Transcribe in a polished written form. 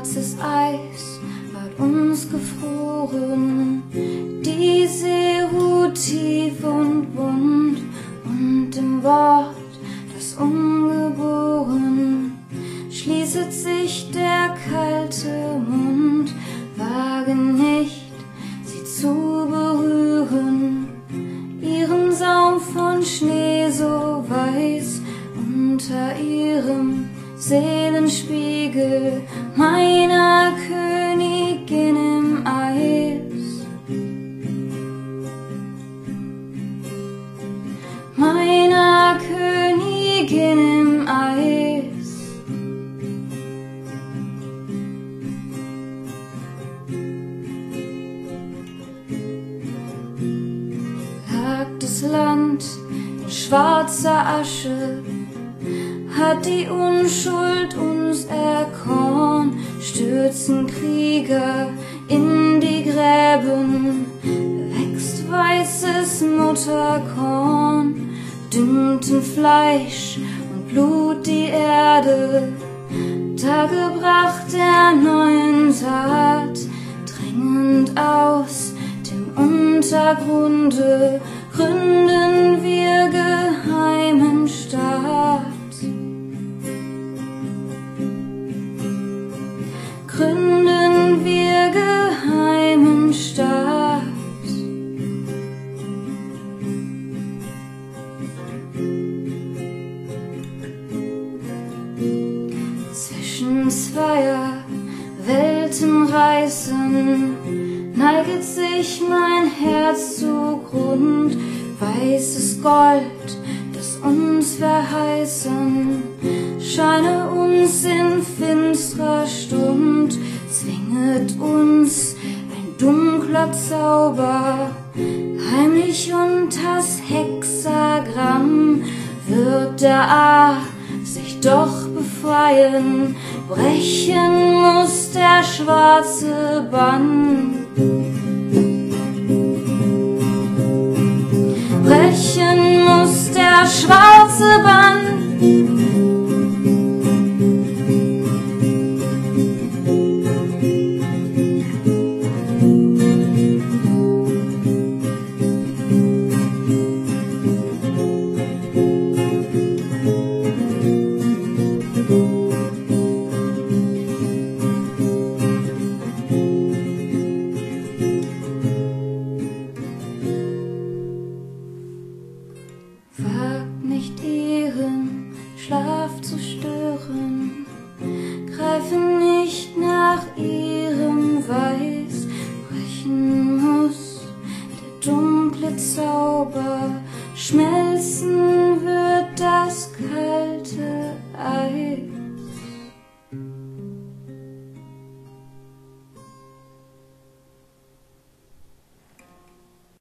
Schwarzes Eis hat uns gefroren, die See ruht tief und bunt, und im Wort, das ungeboren, schließet sich der kalte Mund. Wage nicht, sie zu berühren, ihren Saum von Schnee so weiß, unter ihrem Seelenspiegel meiner Königin im Eis. Meiner Königin im Eis. Lag das Land in schwarzer Asche, hat die Unschuld uns erkoren, stürzen Krieger in die Gräben, wächst weißes Mutterkorn, dünnten Fleisch und Blut die Erde, da gebracht der neuen Tat, drängend aus dem Untergrunde gründen wir geheimen Staat. Gründen wir geheimen Staat. Zwischen zweier Welten reißen, neiget sich mein Herz zugrund. Weißes Gold, das uns verheißen, scheine uns in finstrer Stund, zwinget uns ein dunkler Zauber, heimlich unters Hexagramm wird der A sich doch befreien, brechen muss der schwarze Bann. Brechen muss der schwarze Bann. Wagt nicht ihren Schlaf zu stören, greife nicht nach ihrem Weiß, brechen muss der dunkle Zauber, schmelzen